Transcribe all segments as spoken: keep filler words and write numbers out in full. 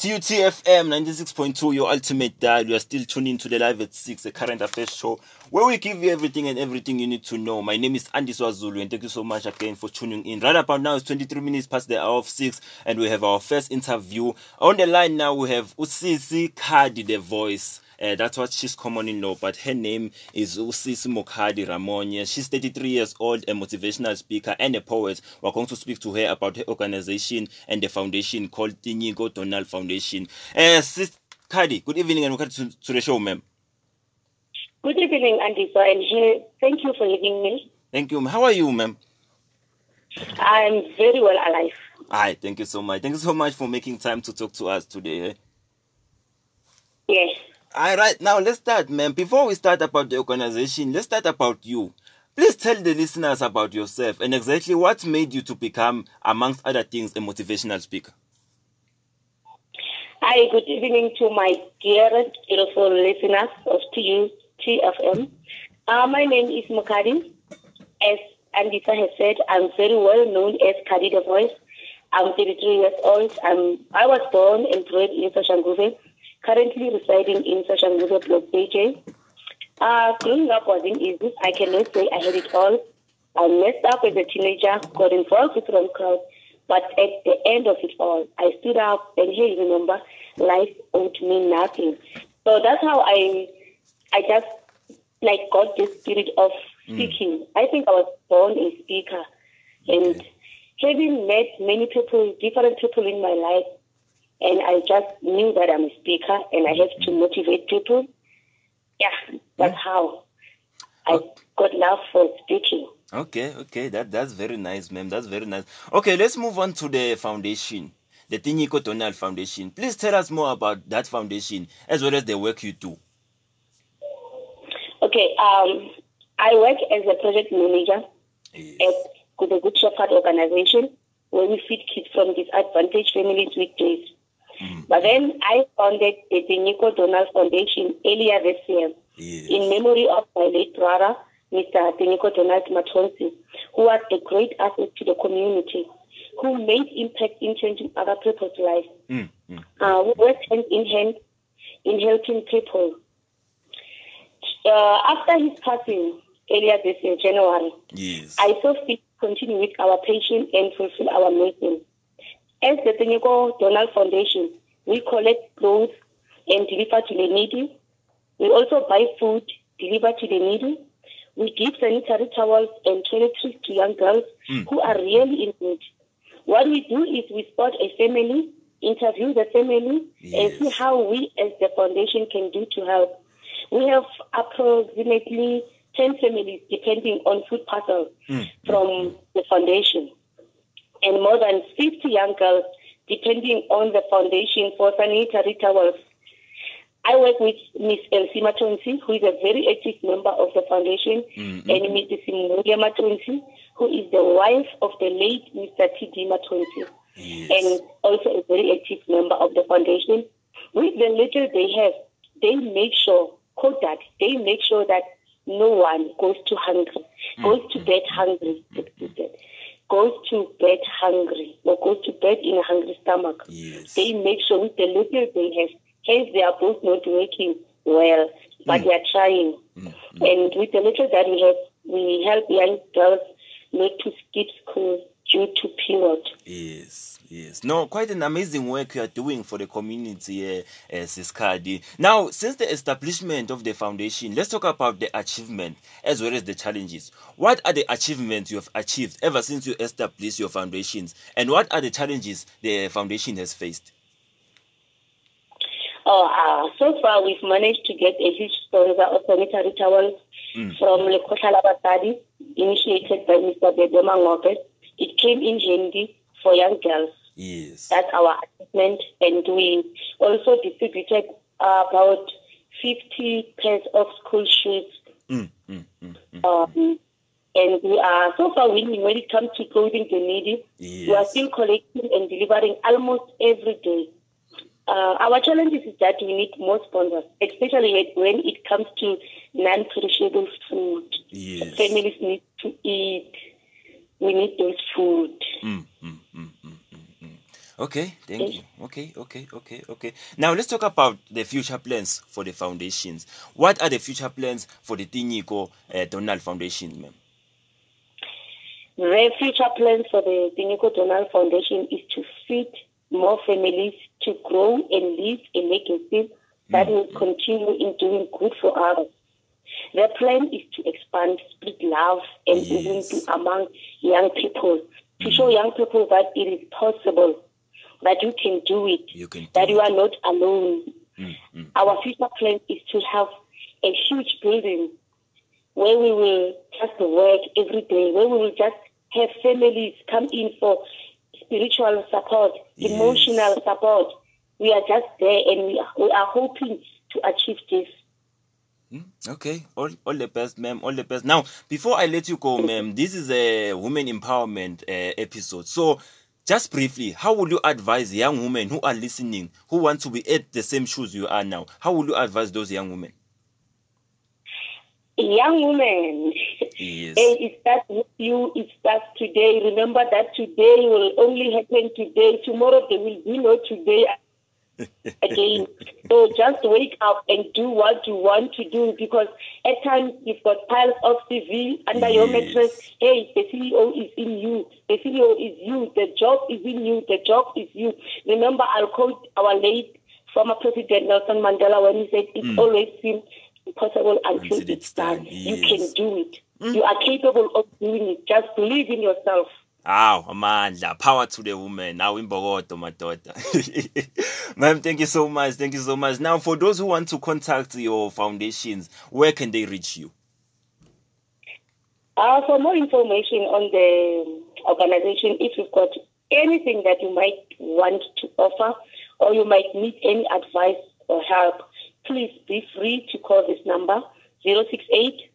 T U T F M ninety-six point two, your ultimate dial. You are still tuning to the Live at six, a current affairs show where we give you everything and everything you need to know. My name is Andy Swazulu, and thank you so much again for tuning in. Right about now, it's twenty-three minutes past the hour of six, and we have our first interview. On the line now, we have Usisi Khadi, the voice. Uh, that's what she's commonly known, but her name is Usisi Mokhadi Ramonya. She's thirty-three years old, a motivational speaker and a poet. We're going to speak to her about her organization and the foundation called Tinyiko Donald Foundation. Uh, Sis Khadi, good evening and welcome to, to the show, ma'am. Good evening, Andy. So I'm here. Thank you for having me. Thank you. How are you, ma'am? I'm very well alive. Hi, thank you so much. Thank you so much for making time to talk to us today. Yes. All right, now let's start, ma'am. Before we start about the organization, let's start about you. Please tell the listeners about yourself and exactly what made you to become, amongst other things, a motivational speaker. Hi, good evening to my dearest, beautiful listeners of T U T F M. Uh, my name is Mokhadi. As Andisa has said, I'm very well known as Khadi the Voice. I'm thirty-three years old. I'm, I was born and bred in Soshanguve, currently residing in Soshanguve Block A J. Uh, growing up wasn't easy. I cannot say I had it all. I messed up as a teenager, got involved with wrong crowd, but at the end of it all, I stood up and hey, remember, life owed me nothing. So that's how I, I just like got this spirit of speaking. Mm. I think I was born a speaker, and okay. having met many people, different people in my life, and I just knew that I'm a speaker and I have to motivate people. Yeah, that's how I oh. got love for speaking. Okay, okay, that that's very nice, ma'am. That's very nice. Okay, let's move on to the foundation, the Tinyiko Donald Foundation. Please tell us more about that foundation as well as the work you do. Okay, um, I work as a project manager yes. at the Good Shepherd organization, where we feed kids from disadvantaged families weekdays. Mm. But then I founded the Tinyiko Donald Foundation earlier this year yes. in memory of my late brother, Mister Tinyiko Donald Matonsi, who was a great asset to the community, who made impact in changing other people's lives. Mm. Mm. Uh, we worked hand in hand in helping people. Uh, after his passing earlier this year, January, yes. I saw fit to continue with our passion and fulfill our mission. As the Tinyiko Donald Foundation, we collect clothes and deliver to the needy. We also buy food, deliver to the needy. We give sanitary towels and toiletries to young girls mm. who are really in need. What we do is we spot a family, interview the family, yes. and see how we as the foundation can do to help. We have approximately ten families depending on food parcels mm. from mm. the foundation, and more than fifty young girls depending on the foundation for sanitary towels. I work with Miss Elsie Matonsi, who is a very active member of the foundation, mm-hmm. and Missus Simulia Matonsi, who is the wife of the late Mister T D Matonsi, yes. and also a very active member of the foundation. With the little they have, they make sure, quote that, they make sure that no one goes to hungry, mm-hmm. goes to bed hungry, mm-hmm. goes to bed hungry, or goes to bed in a hungry stomach. Yes. They make sure with the little they have, hence they are both not working well, but mm. they are trying. Mm. Mm. And with the little that we have, we help young girls not to skip school due to period. Yes, yes. No, quite an amazing work you are doing for the community, uh, uh, Sis Khadi. Now, since the establishment of the foundation, let's talk about the achievement as well as the challenges. What are the achievements you have achieved ever since you established your foundations, and what are the challenges the foundation has faced? Oh, uh, so far we've managed to get a huge sponsor of sanitary towels mm. from Lekotla Labasadi, initiated by Mister Bedema Ngobe. It came in handy for young girls. Yes. That's our achievement. And we also distributed uh, about fifty pairs of school shoes. Mm, mm, mm, mm, um, and we are so far winning when it comes to clothing the needy. Yes. We are still collecting and delivering almost every day. Uh, our challenge is that we need more sponsors, especially when it comes to non-perishable food. Yes. Families need to eat. We need those food. Mm, mm, mm, mm, mm, mm. Okay, thank Yes. you. Okay, okay, okay, okay. Now let's talk about the future plans for the foundations. What are the future plans for the Tinyiko uh, Donald Foundation, ma'am? The future plans for the Tinyiko Donald Foundation is to feed more families, to grow and leave a legacy that will continue in doing good for others. The plan is to expand, spread love and Yes. Ubuntu among young people, to show young people that it is possible, that you can do it, You can do that you it. are not alone. Mm, mm. Our future plan is to have a huge building where we will just work every day, where we will just have families come in for spiritual support, Yes. emotional support. We are just there and we are, we are hoping to achieve this. Mm, Okay, all, all the best, ma'am. All the best. Now, before I let you go, ma'am, this is a women empowerment uh, episode. So, just briefly, how would you advise young women who are listening, who want to be at the same shoes you are now? How would you advise those young women? Young women, Yes. hey, it starts with you, it starts today. Remember that today will only happen today. Tomorrow there will be no today again. So just wake up and do what you want to do, because at times you've got piles of C V under your Yes. mattress. Hey, the C E O is in you. The C E O is you. The job is in you. The job is you. Remember, I'll quote our late former President Nelson Mandela when he said, it Mm. always seems impossible until, Until it's done. You yes. can do it. You are capable of doing it. Just believe in yourself. Aw, amandla, power to the woman. Now in Bogoto, my daughter. Ma'am, thank you so much. Thank you so much. Now, for those who want to contact your foundations, where can they reach you? Uh, for more information on the organization, if you've got anything that you might want to offer or you might need any advice or help, please be free to call this number, zero six eight,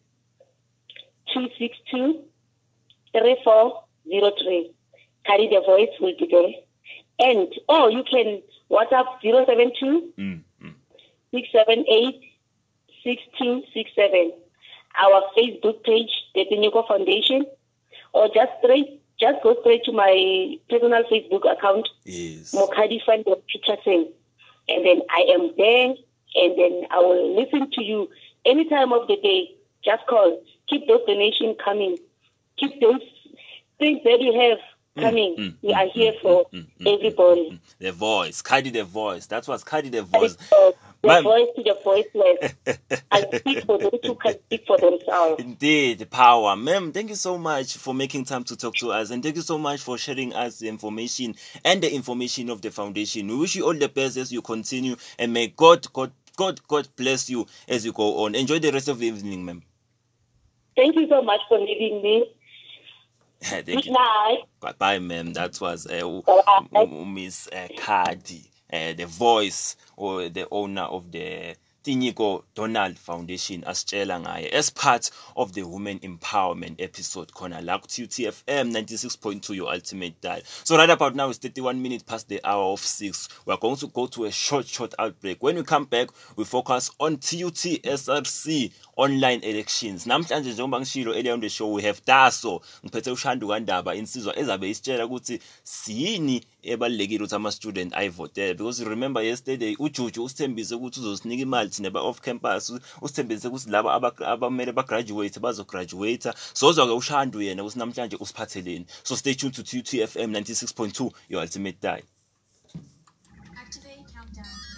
two six two, three four zero three. Carry the voice will be there. And, or you can WhatsApp zero seven two, Mm, mm. six seven eight, six two six seven. Our Facebook page, the Tinyiko Foundation, or just straight, just go straight to my personal Facebook account, Yes. Mokhadi Fund Peterson, and then I am there, and then I will listen to you any time of the day. Just call. Keep those donations coming. Keep those things that you have coming. mm, we are here for everybody. The voice, Cardi the voice. That was Cardi the voice. The Ma'am. voice to the voiceless. I speak for those who can speak for themselves. Indeed, power. Ma'am, thank you so much for making time to talk to us, and thank you so much for sharing us the information and the information of the foundation. We wish you all the best as you continue, and may God, God, God, God bless you as you go on. Enjoy the rest of the evening, ma'am. Thank you so much for leaving me. Thank Good you. night. Bye, bye, ma'am. That was uh, Bye. Miss uh, Cardi, uh, the voice or the owner of the Tinyiko Donald Foundation, asitshela ngaye as part of the women empowerment episode khona la ku T F M ninety-six point two, your ultimate dial. So right about now it's thirty-one minutes past the hour of six. We are going to go to a short short outbreak. When we come back, we focus on T U T S R C online elections. Namhlanje njengoba ngishilo earlier on the show, we have Daso ngiphethe uShandu kaNdaba insizwa ezabe isitshela ukuthi siyini ebalekile ukuthi ama student ayivotele, because remember yesterday uJuju usithembise ukuthi uzosinika imali thina ba off campus, usithembise ukuthi laba abamele ba graduate bazo graduate. So uzwa ke uShandu yena ukuthi namhlanje usiphatheleni. So stay tuned to T U T F M ninety-six point two, your ultimate dial.